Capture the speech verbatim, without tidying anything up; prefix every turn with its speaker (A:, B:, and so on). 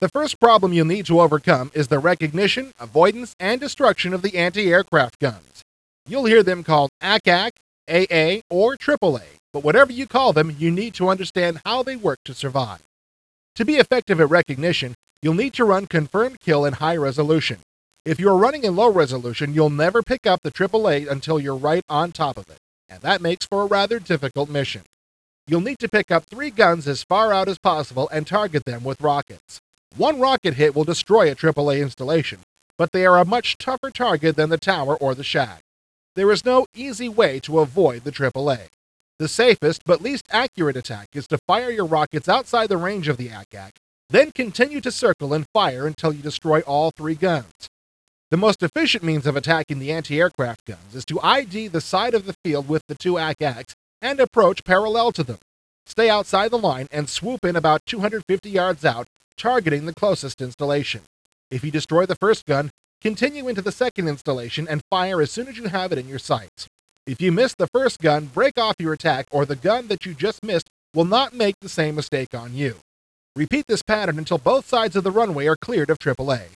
A: The first problem you'll need to overcome is the recognition, avoidance, and destruction of the anti-aircraft guns. You'll hear them called A C A C, A A, or triple A, but whatever you call them, you need to understand how they work to survive. To be effective at recognition, you'll need to run confirmed kill in high resolution. If you're running in low resolution, you'll never pick up the triple A until you're right on top of it, and that makes for a rather difficult mission. You'll need to pick up three guns as far out as possible and target them with rockets. One rocket hit will destroy a triple A installation, but they are a much tougher target than the tower or the shack. There is no easy way to avoid the triple A. The safest but least accurate attack is to fire your rockets outside the range of the A C A C, then continue to circle and fire until you destroy all three guns. The most efficient means of attacking the anti-aircraft guns is to I D the side of the field with the two A C A Cs and approach parallel to them. Stay outside the line and swoop in about two hundred fifty yards out, targeting the closest installation. If you destroy the first gun, continue into the second installation and fire as soon as you have it in your sights. If you miss the first gun, break off your attack, or the gun that you just missed will not make the same mistake on you. Repeat this pattern until both sides of the runway are cleared of triple A.